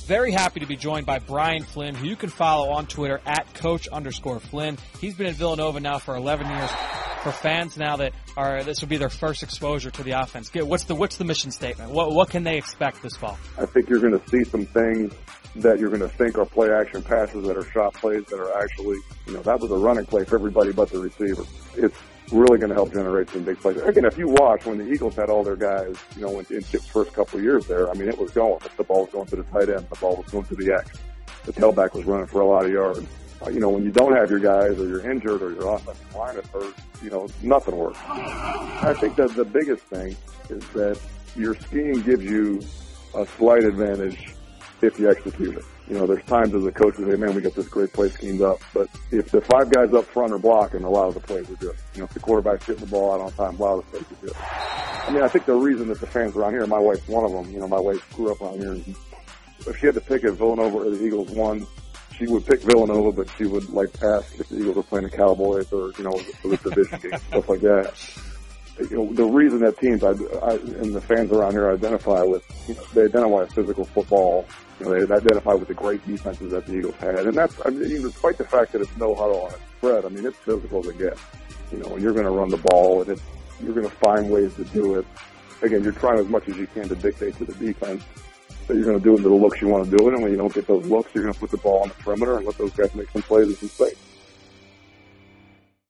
Very happy to be joined by Brian Flynn, who you can follow on Twitter at Coach_Flynn. He's been at Villanova now for 11 years. For fans now that this will be their first exposure to the offense, what's the mission statement? What can they expect this fall? I think you're going to see some things that you're going to think are play action passes that are shot plays that are actually, that was a running play for everybody but the receiver. It's really going to help generate some big plays. Again, if you watch when the Eagles had all their guys, in Chip's first couple of years there, it was going. The ball was going to the tight end, the ball was going to the X. The tailback was running for a lot of yards. When you don't have your guys or you're injured or your offensive line is hurt, nothing works. I think that the biggest thing is that your scheme gives you a slight advantage if you execute it. There's times as a coach we say, man, we got this great play schemed up. But if the five guys up front are blocking, a lot of the plays are good. If the quarterback's getting the ball out on time, a lot of the plays are good. I think the reason that the fans around here, my wife's one of them, my wife grew up around here. And if she had to pick if Villanova or the Eagles won, she would pick Villanova, but she would ask if the Eagles were playing the Cowboys or, for the division game, stuff like that. The reason that teams and the fans around here identify with, they identify with physical football. They identify with the great defenses that the Eagles had. And that's, despite the fact that it's no huddle on its spread, it's physical as it gets. And you're going to run the ball and you're going to find ways to do it. Again, you're trying as much as you can to dictate to the defense that you're going to do into the looks you want to do it. And when you don't get those looks, you're going to put the ball on the perimeter and let those guys make some plays in some space.